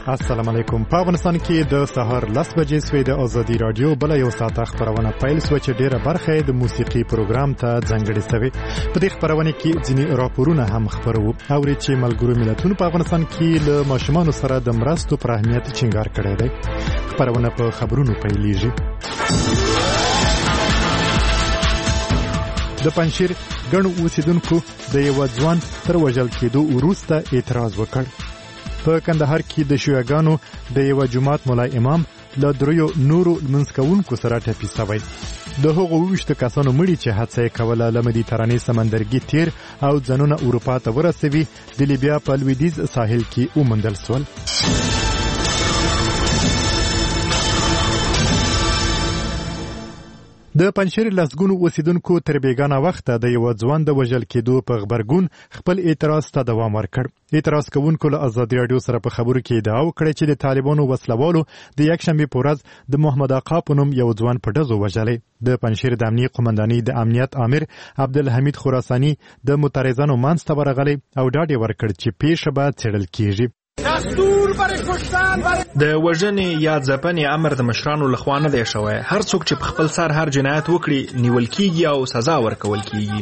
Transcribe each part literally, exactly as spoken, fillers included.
السلام علیکم. په افغانستان کې د سهار لس بجې سوې د ازادي رادیو بل یو ساعت خبرونه پیل سو چې ډیره برخه د موسیقي پروګرام ته ځانګړې شوی. په دې خبرونه کې ځینې راپورونه هم خبرو او چې ملګرو ملتونو په افغانستان کې له ماشومان سره د مرستو پر اهمیت ټینګار کړی دی. خبرونه په خبرونو پیلېږي. د پنځیر ګڼو اوسیدونکو د یو ځوان تر وژل کېدو وروسته اعتراض وکړ. په کندهار کې د شیعاګانو د یو جماعت مولا امام له دریو نورو لمونځ کوونکو سره ټپي شوی. د هغو اوویشتو کسانو مړي چې هڅه یې کوله له مدیترانې سمندرګي تیر او ځانونه اروپا ته ورسوي د لیبیا په لویدیځ ساحل کې وموندل شول. د پنځیر لسګونو اوسیدونکو تر بیګانه وخته د یو ځوان د وژل کېدو په خبرګون خپل اعتراض ته دوام ورکړ. اعتراض کوونکو له ازادي رادیو سره په خبرو کې ادعا وکړه چې د طالبانو وسلوالو د یکشنبې په ورځ د محمد آقا په نوم یو ځوان په ډزو وژلی. د پنځیر د امنیه قومندانۍ د امنیت امر عبدالحمید خراساني د معترضانو منځ ته ورغلی او ډاډ یې ورکړ چې پیښه به څېړل کیږي. د وژنې یا ځپنې امر د مشرانو لخوا نه دی شوی. هر څوک چې په خپل سر هر جنایت وکړي نیول کیږي او سزا ورکول کیږي.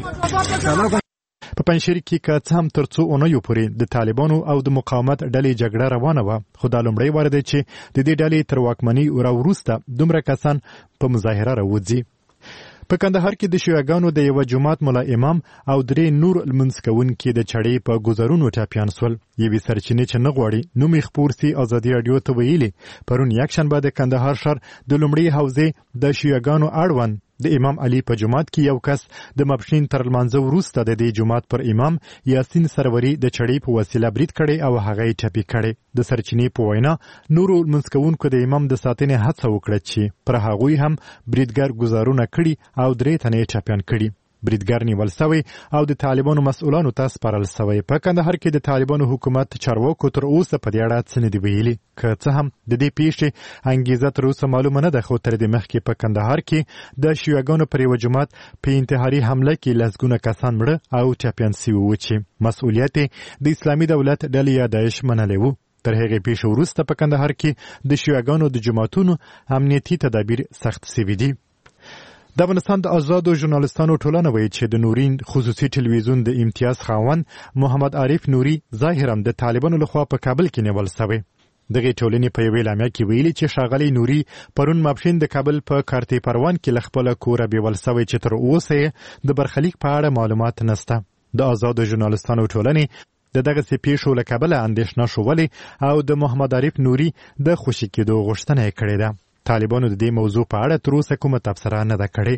په پنځیر کې که څه هم تر څو اونیو پورې د طالبانو او د مقاومت ډلې جګړه روانه وه، خو دا لومړی وار دی چې د دې ډلې تر واکمنۍ وروسته دومره کسان په مظاهره راوځي. په کندهار کې د شیعاګانو د یو جماعت مولا امام او درې نور لمونځ کوونکي د چړې په ګذرونو ټپیان شول. یوې سرچینې چې نه غواړي نوم یې خپور سي ازادي رادیو ته ویلي پرون یکشنبه د کندهار ښار د لومړۍ حوزې د شیعاګانو اړوند د امام علي په جماعت کې یو کس د ماپښین تر لمانځه وروسته د دې جماعت پر امام یاسین سروري د چړې په وسیله برید کړی او هغه یې ټپي کړی. د سرچینې په وینا نورو لمونځ کوونکو د امام د ساتنې هڅه وکړه چې پر هغوی هم بریدګر ګزارونه کړي او درې تنې یې ټپیان کړي. بریدګر نیول سوی او د طالبانو مسؤلانو ته سپارل سوی. په کندهار کې د طالبانو حکومت چارواکو تر اوسه په دې اړه څه نه دي ویلي. که څه هم د دې پیښې انګیزه تر اوسه معلومه نه ده، خو تر دې مخکې په کندهار کې د شیعاګانو پر یوه جومات په انتحاري حمله کې لسګونه کسان مړه او ټپیان سوي وو چې مسؤلیت د اسلامي دولت ډلې یا داعش منلی و. تر هغې پیښې وروسته په کندهار کې د شیعاګانو د جوماتونو امنیتي تدابیر سخت سوي دي. د افغانستان د آزادو ژورنالستانو ټولنه وایي چې د نورین خصوصي ټلویزیون د امتیاز خاوند محمد عارف نوري ظاهرا د طالبانو لخوا په کابل کې نیول شوی. دغې ټولنې په یوې اعلامیه کې ویلي چې ښاغلی نوري پرون ماپښین د کابل په کارتې پروان کې له خپله کوره بیول شوی چې تر اوسه یې د برخلیک په اړه معلومات نشته. د آزادو ژورنالستانو ټولنې د دغسې پیښو له کبله اندېښنه شولې او د محمد عارف نوري د خوشي کېدو غوښتنه یې کړې ده. طالبانو د دې موضوع په اړه تر اوسه کومه تبصره نه ده کړې.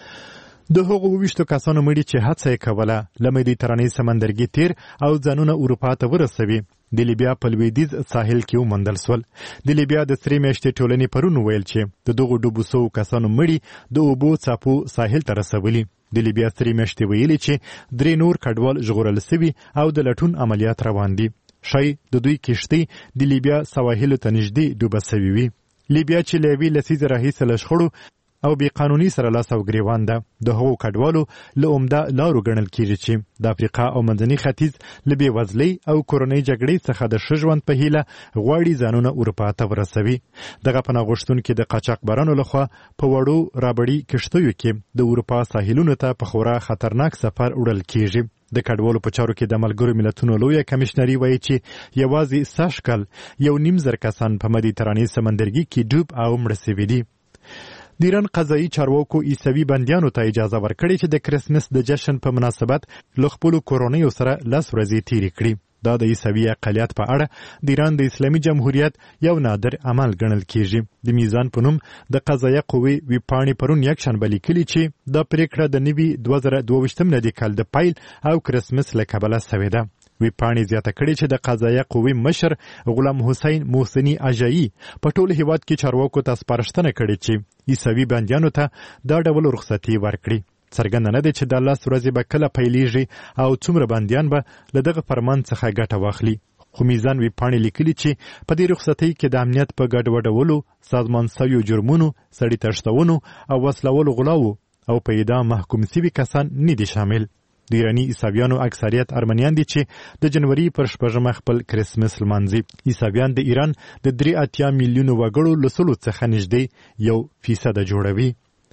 د هغو اوویشتو کسانو مړي چې هڅه یې کوله له مدیترانې سمندرګي تیر او ځانونه اروپا ته ورسوي د لیبیا په لویدیځ ساحل کې وموندل شول. د لیبیا د سرې میاشتې ټولنې پرون ویل چې د دغو ډوبو سوو کسانو مړي د اوبو څاپو ساحل ته رسولي. د لیبیا سرې میاشتې ویلي چې درې نور کډوال ژغورل سوي او د لټون عملیات روان دي. ښایي د دوی کښتۍ د لیبیا سواحلو ته نږدې ډوبه سوي وي. لیبیا چې له یوې لسیزې راهیسې له شخړو او بې قانوني سره لاس او ګریوان ده. د هغو کډوالو له عمده لارو ګڼل کېږي چې د افریقا او منځني ختیځ له بېوزلۍ او کورنۍ جګړې څخه د ښه ژوند په هیله غواړي ځانونه اروپا ته ورسوي. دغه پناه غوښتونکي د قاچاقبرانو لخوا په وړو رابړي کښتیو کې د اروپا ساحلونو ته په خورا خطرناک سفر وړل کېږي. د کډوالو په چارو کې د ملګرو ملتونو لویه کمیشنري وایي چې یوازې سږ کال یو نیم زر کسان په مدیترانې سمندرګي کې ډوب او مړه سوي دي. د ایران قضایي چارواکو عیسوي بندیانو ته اجازه ورکړې چې د کرسمس د جشن په مناسبت له خپلو کورنیو سره لس ورځې تېرې کړي. دا د عیسوي اقلیت په اړه د ایران د اسلامي جمهوریت یو نادر عمل ګڼل کېږي. د میزان په نوم د قضایه قوې ویبپاڼې پرون یکشنبه لیکلي چې دا پرېکړه د نوي دوه زره دوه ویشتم میلادي کال د پیل او کرسمس له کبله سوې ده. ویبپاڼې زیاته کړې چې د قضایه قوې مشر غلام حسین محسني اجایي په ټول هیواد کې چارواکو ته سپارښتنه کړې چې عیسوي بندیانو ته دا ډول رخصتي ورکړي. څرګنده نه دی چې دا لس ورځې به کله پیلیږي او څومره بندیان به له دغه فرمان څخه ګټه واخلي. خو میزان ویبپاڼې لیکلي چې په دې رخصتۍ کې د امنیت په ګډوډولو، سازمان شویو جرمونو، سړي تښتونو او وسلوالو غلاو او په اعدام محکوم سوي کسان نه دي شامل. د ایرانی عیسویانو اکثریت ارمنیان دي چې د جنوري پر شپږمه خپل کرسمس لمانځي. عیسویان د ایران د درې اتیا میلیونو وګړو له سلو څخه نږدې یو فیصده جوړوي.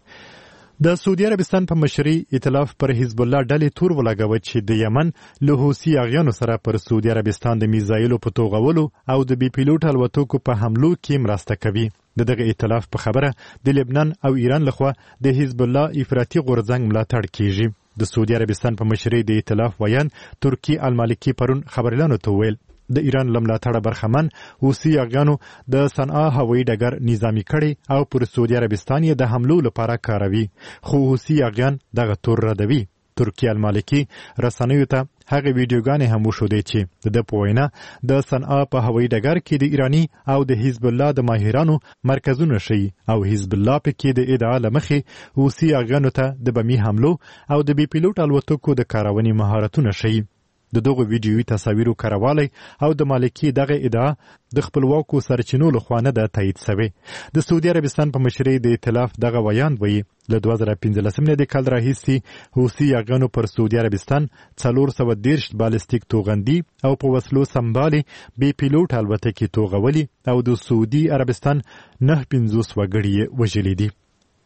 د سعودي عربستان په مشرۍ ائتلاف پر حزب الله ډلې تور ولګوه چې د یمن له حوثي اغیانو سره پر سعودي عربستان د میزایلو په توغولو او د بي پیلوټ الوتکو په حملو کې مرسته کوي. د دغه ائتلاف په خبره د لبنان او ایران لخوا د حزب الله افراطي غورځنګ ملاتړ کیږي. د سعودي عربستان په مشرۍ د ائتلاف ویان ترکی المالکی پرون خبريالانو ته ویل د ایران لملاتړه برخمن حوثي اغیانو د صنعا هوایي ډګر نظامی کړي او پر سعودي عربستان یې د حملو لپاره کاروي، خو حوثي اغیان دغه تور ردوي. ترکی المالکی رسنیو ته هغه ویډیوګانې هم وښودې چې د په وینا د صنعا په هوایي ډګر کې د ایرانی او د حزب الله د ماهرانو مرکزونه شي او حزب الله په کې د ادعا لمخې حوثي اغیانو ته د بمي حملو او د بي پیلوټ الوتکو د کارونې مهارتونه شي. د دغه ویډیوي تصاویرو کاروالی او د مالکی دغه ادعا د خپلواکو سرچینو لخوا نه ده تایید شوې. د سعودي عربستان په مشرۍ د ائتلاف دغه ویان وایي له دوه زره پنځلسم د کال راهیسې حوثي اغیانو پر سعودي عربستان څلور سوه دېرش بالستیک توغندي او په وسلو سمبالې بي پیلوټ الوتکې توغولي او د سعودي عربستان نه پنځوس وګړي یې وژلي دي.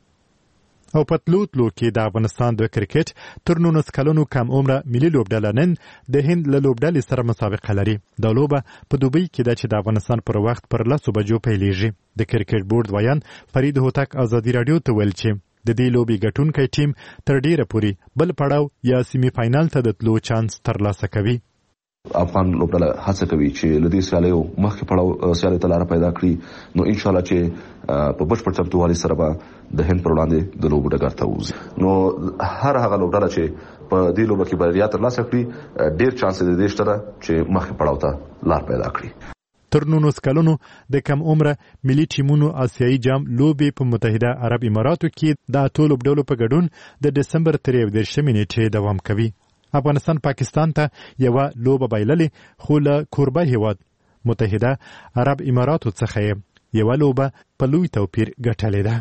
او په تلو تلو کې د افغانستان د کرکټ تر نولس کلونو کم عمره ملي لوبډله نن د هند له لوبډلې سره مسابقه لري. دا لوبه په دوبۍ کې ده چې د افغانستان پر وخت پر لسو بجو پیلیږي. د کرکټ بورډ ویان فرید هوتک ازادي راډیو ته ویل چې د دې لوبې ګټونکی ټیم تر ډیره پورې بل پړاو یا سیمي فاینال ته د تلو چانس ترلاسه کوي. افغان لوبډله هڅه کوي چې له دې سیالیو مخکې پړاو سیالۍ ته لاره پیدا کړي، نو ان شاء الله چې په بشپړ چمتووالي سره به د هند پر وړاندې د لوبو ډګر ته ووځي. نو هر هغه لوبډله چې په دې لوبه کې بریا ترلاسه کړي ډېر چانس یې د دې شته چې مخکې پړاو ته لار پیدا کړي. تر نولس کلونو د کم عمره ملي ټیمونو آسیایي جام لوبې په متحده عرب اماراتو کې د اتو لوبډلو په ګډون د ډسمبر تر یو دېرشمې نیټې دوام کوي. افغانستان پاکستان ته یوه لوبه بایللې، خو له کوربه هیواد متحده عرب اماراتو څخه یوه لوبه په لوی توپیر ګټلې ده.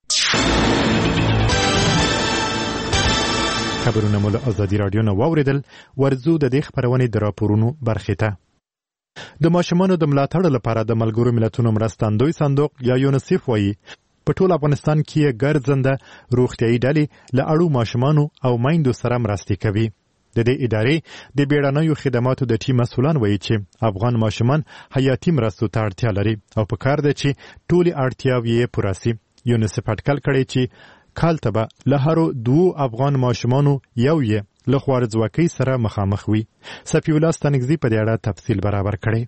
خبرونه مو له ازادي راډیو نه واورېدل. ورځو د دې خپرونې د راپورونو برخې ته. د ماشومانو د ملاتړ لپاره د ملګرو ملتونو مرستندوی صندوق یا یونیسف وایي په ټول افغانستان کې ګرځنده روغتیايي ډلې له اړو ماشومانو او میندو سره مرستې کوي. د دې ادارې د بیړنیو خدماتو د ټیم مسؤلان وایي چې افغان ماشومان حیاتي مرستو ته اړتیا لري او پکار ده چې ټولې اړتیاوې یې پوره سي. یونیسف اټکل کړی چې کال ته به له هرو دوو افغان ماشومانو یو یې له خوارځواکۍ سره مخامخ وي. صفي الله ستانکزي په دې اړه تفصیل برابر کړی.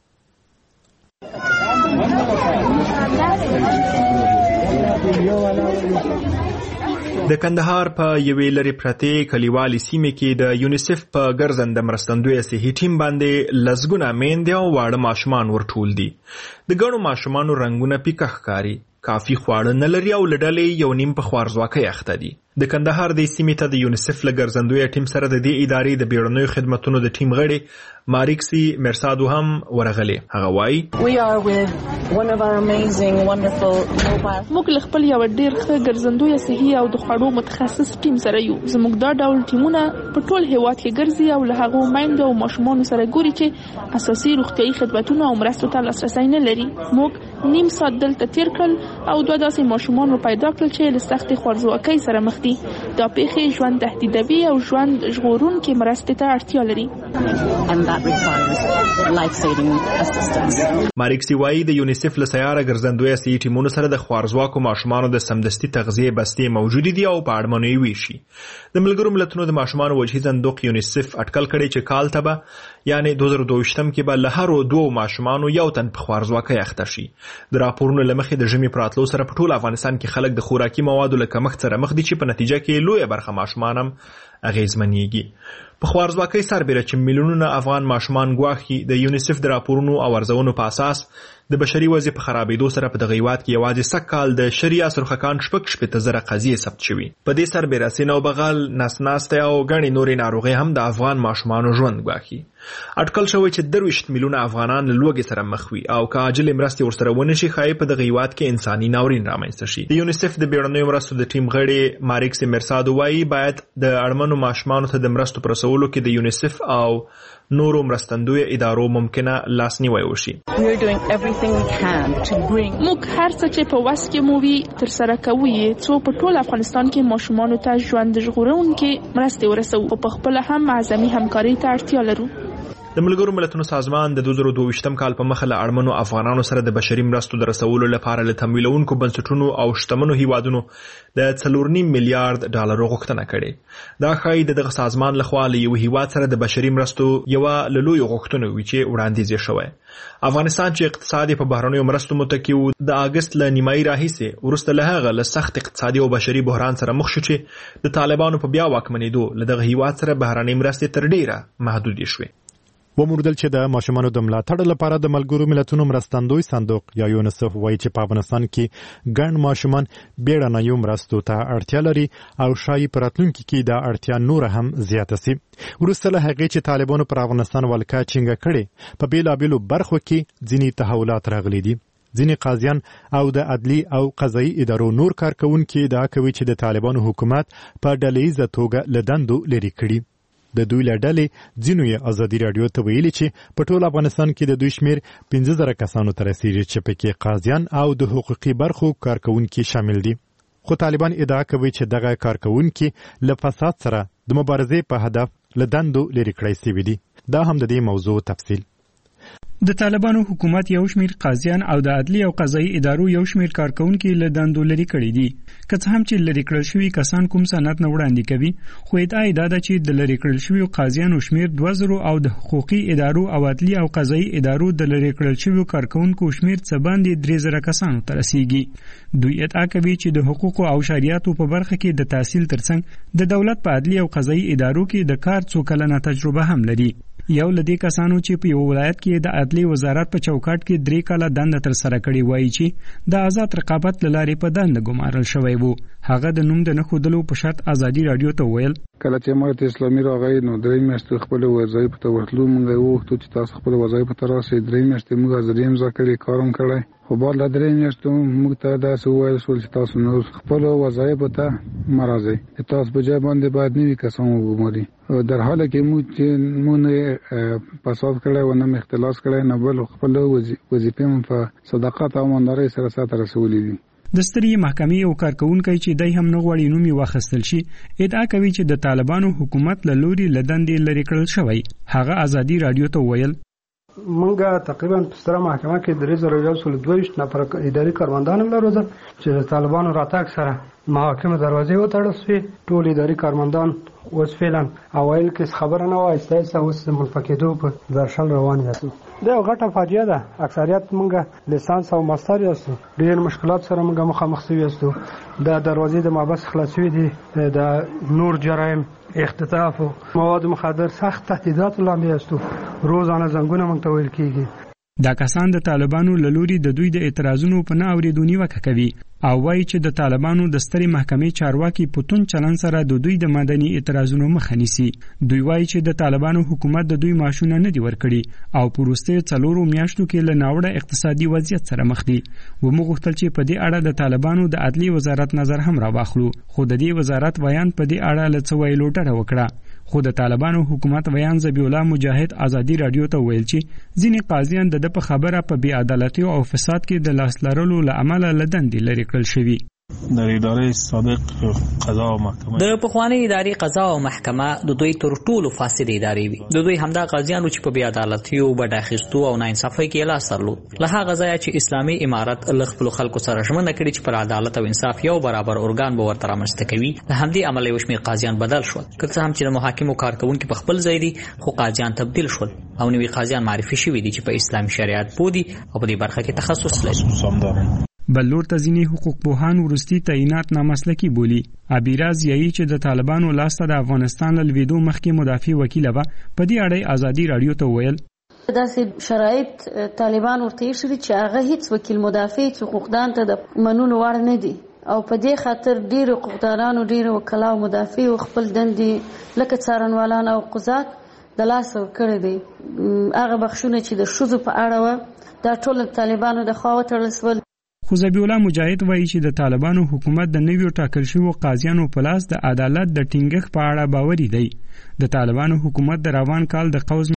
د کندهار په یوې لرې پرتې کلیوالې سیمې کې د یونیسف په ګرځنده مرستندویه صحي ټیم باندې لسګونه میندې او واړه ماشومان ورټول دي. د ګڼو ماشومانو رنګونه پیکه ښکاري، کافي خواړه نه لري او له ډلې یو نیم په خوارځواکۍ اخته دي. د کندهار دې سیمې ته د یونیسف له ګرځندویه ټیم سره د دې ادارې د بیړنیو خدمتونو د ټیم غړي ماریکسي مرسادو هم ورغلې. هغه وایي موږ له خپل یو ډېر ښه ګرځندویه صحي او د خوړو متخصص ټیم سره یو. زموږ دا ډول ټیمونه په ټول هیواد کې ګرځي او له هغو میندو او ماشومانو سره ګوري چې اساسي روغتیايي خدمتونه او مرستو ته لاسرسی نه لري. موږ نیم ساعت دلته تیر کړل او دوه داسې ماشومان رو پیدا کړل چې له سختې خوارځواکۍ سره مخ دي. دا پیښې ژوند تهدیدوي او ژوند ژغورونکې مرستې ته اړتیا لري. ماریکسي وایي د یونیسف له سیاره ګرځندویه صحي ټیمونو سره د خوارځواکو ماشومانو د سمدستي تغذیې بستې موجودې دي او په اړمنو یې ویشي. د ملګرو ملتونو د ماشومانو وجهي صندوق یونیسف اټکل کړی چې کال ته به یعنې دوه زره دوه ویشتم کې به له هرو دوو ماشومانو یو تن په خوارځواکۍ اخته شي. د راپورونو له مخې د ژمي په راتلو سره په ټول افغانستان کې خلک د خوراکي موادو له کمښت سره مخ دي چې په نتیجه کې لویه برخه ماشومان هم اغېزمنېږي. په خوارځواکۍ سربېره چې میلیونونه افغان ماشومان ګواښي د یونیسف د راپورونو او ارزونو په اساس د بشري وضع په خرابېدو سره په دغه هیواد کې یوازې سږ کال د شریعه سرخکان شپږ شپېته زره قضیې ثبت شوي. په دې سربېره سینه او بغل، نسناستې او ګڼې نورې ناروغۍ هم د افغان ماشومانو ژوند ګواښي. اټکل شوی چې درویشت میلیونه افغانان له لوږې سره مخ وي او که عاجلې مرستې ورسره ونه شي ښایي په دغه هیواد کې انساني ناورین رامنځته شي. د یونیسف د بیړنیو مرستو د ټیم غړي ماریک سیمرسادو وایي باید د اړمنو ماشومانو ته د مرستو په رسولو کې د یونیسف او نورو مرستندوی ادارو ممکنه لاسنیوی وشي. موږ هر څه چې په وس کې مو وي ترسره کوو یې څو په ټول افغانستان کې ماشومانو ته ژوند ژغورونکې مرستې ورسوو او په خپله هم اعظمي همکارۍ ته اړتیا لرو. د ملګرو ملتونو سازمان د دوه زره دوه ویشتم کال په مخه له اړمنو افغانانو سره د بشري مرستو د رسولو لپاره له تمویلونکو بنسټونو او شتمنو هیوادونو د څلور نیم میلیارډ ډالرو غوښتنه کړې. دا ښایي د دغه سازمان لخوا له یو هیواد سره د بشري مرستو یوه له لویو غوښتنو وي چې وړاندیز یې شوی. افغانستان چې اقتصاد په بهرنیو مرستو متکي و د اګست له نیمایي راهیسې وروسته له هغه له سخت اقتصادي او بشري بحران سره مخ شو چې د طالبانو په بیا واکمنېدو له دغه هیواد سره بهرنۍ مرستې تر ډیره محدودې شوې. وموندل چې د ماشومانو د ملاتړ لپاره د ملګرو ملتونو مرستندوی صندوق یا یونیسف وایي چې په افغانستان کې ګڼ ماشومان بیړنیو مرستو ته اړتیا لري او شایي په راتلونکي کې دا اړتیا نور هم زیاته سي. وروسته له هغې چې طالبانو پر افغانستان ولکه چینګه کړې په بیلابیلو برخو کې ځینې تحولات راغلي دي. ځینې قاضیان او د عدلي او قضایي ادارو نور کارکونکي ادعا کوي چې د طالبانو حکومت په ډلهییزه توګه له دندو لرې کړي. د دوی له ډلې ځینو یې ازادي راډیو ته ویلي چې په ټول افغانستان کې د دوی شمیر پنځه زره کسانو ته رسیږي چې پکې قاضیان او د حقوقي برخو کارکونکي شامل دي. خو طالبان ادعا کوي چې دغه کارکونکي له فساد سره د مبارزې په هدف له دندو لرې کړی سوي دي. دا هم د دې موضوع تفصیل. د طالبانو حکومت یو شمیر قاضیان او د عدلي او قضایي ادارو یو شمیر کارکونکي له دندو لرې کړي دي. که څه هم چې لرې کړل شوي کسان کوم سند نه وړاندې کوي، خو ادعا یې دا ده چې د لرې کړل شویو قاضیانو شمیر دوه زرو او د حقوقي ادارو او عدلي او قضایي ادارو د لرې کړل شویو کارکونکو شمیر څه باندې درې زره کسانو ته رسیږي. دوی ادعا کوي چې د حقوقو او شریعتو په برخه کې د تحصیل ترڅنګ د دولت په عدلي او قضایي ادارو کې د کار څو کلنه تجربه هم لري. یو لدی کسانو چې په یو ولایت کې د عدلي وزارت په چوکاټ کې درې کاله دنده تر سره کړې وایي چې د آزاد رقابت له لارې په دنده ګمارل شوی وو. هغه د نوم د نه ښودلو په شرط ازادي راډیو ته ویل کله چې امارت اسلامي راغی نو درې میاشتې خپل وظایف ته ورتلو موږ وغوښتو چې تاسو خپل وظایف ته راسئ. درې میاشتې موږ ازادي امضا کړې، کار هم کړی، خو بعد له درې میاشتو موږ ته داسې وویل شول چې تاسو نور خپل وظایف ته مه راځئ، تاسو په جای باندې باید نوي کسان وګمارئ. در حاله کې موږ چې موږ نه فساد کړی و نه اختلاس کړی نه بل خپل وظیفې مو په صداقت او امانتدارۍ سره سرته رسولې دي. د سترې محکمې یو کارکونکی چې دی هم نه غواړي نوم یې واخیستل شي ادعا کوي چې د طالبانو حکومت له لوري له دندې لرې کړل شوی. هغه ازادي راډیو ته ویل مونږه تقریبا په ستره محکمه کې درې زره یو سل دوه ویشت نفر اداري کارمندان لرو چې د طالبانو راتګ سره محاکمه دروازې وتړل شوې. ټول اداري کارمندان اوس فعلا اوایل کې خبره نه وای ستاسو اوس منفکیدو په درشل روان یاست. دا یو غټه فاجعه ده. اکثریت مونږه لیسانس او ماستر یاستو، ډېر مشکلات سره مونږه مخامخ شوي یاستو. دا دروازې د مابس خلاصوي دي، د نور جرایم، اختطاف او مواد مخدر سخت تهدیدات لاندې یاستو. روزانه زنګونه مونږ ته ویل کیږي. دا کسان د طالبانو له لوري د دوی د اعتراضونو په نه اورېدو نیوکه کوي او وایي چې د طالبانو د سترې محکمې چارواکي په توند چلند سره د دوی د مدني اعتراضونو مخه نیسي. دوی وایي چې د طالبانو حکومت د دوی معاشونه نه دي ورکړي او په وروستیو څلورو میاشتو کې له ناوړه اقتصادي وضعیت سره مخ دي. وموږ غوښتل چې په دې اړه د طالبانو د عدلي وزارت نظر هم راواخلو، خو د دې وزارت ویان په دې اړه له څه ویلو ډډه وکړه. خو د طالبانو حکومت ویان ذبیح الله مجاهد ازادي راډیو ته ویل چې ځینې قاضیان د په خبره په بې عدالتۍ او فساد کې د لاس لرلو له امله له دندې لرې کړل شوي. در اداره سابق قضا او محکمه د پخوانی اداري قضا او محکمه د دوی تر ټولو فاسد ادارې وي. د دوی همدا قاضیانو چې په بې عدالتۍ او بډ اخیستو او ناانصافۍ کې لاس درلود. له هغه ځایه چې اسلامي امارت له خپلو خلکو سره ژمنه کړې چې پر عدالت او انصاف یو برابر ارګان به ورته رامنځته کوي، له همدې امله یو شمېر قاضیان بدل شول. که څه هم چې د محاکمو کارکوونکي په خپل ځای دي، خو قاضیان تبدیل شول او نوي قاضیان معرفي شوي دي چې په اسلامي شریعت پوه دي او په دې برخه کې تخصص لري. بل لور ته ځینې حقوق پوهان وروستي تعینات نامسلکي بولي. عبیره ضیایي چې د طالبانو لاسته د افغانستان له لوېدو مخکې مدافع وکیله وه په دې اړه ازادي راډیو ته وویل داسې شرایط طالبان ورته ایښي دي چې هغه هیڅ وکیل مدافع حقوقدان ته د منلو وړ نه دي او په دې خاطر ډېرو حقوقدانانو ډېرو وکلا او مدافع خپل دندې لکه څارنوالان او قضات د لاسه ورکړي دي. هغه بخښونه چې د ښځو په اړه وه دا ټول د طالبانو د خوا وتړل شول. خو ذبیح الله مجاهد وایي چې د طالبانو حکومت د نویو ټاکل شویو قاضیانو په لاس د عدالت د ټینګښت په اړه باوري دی. د طالبانو حکومت د روان کال د قوز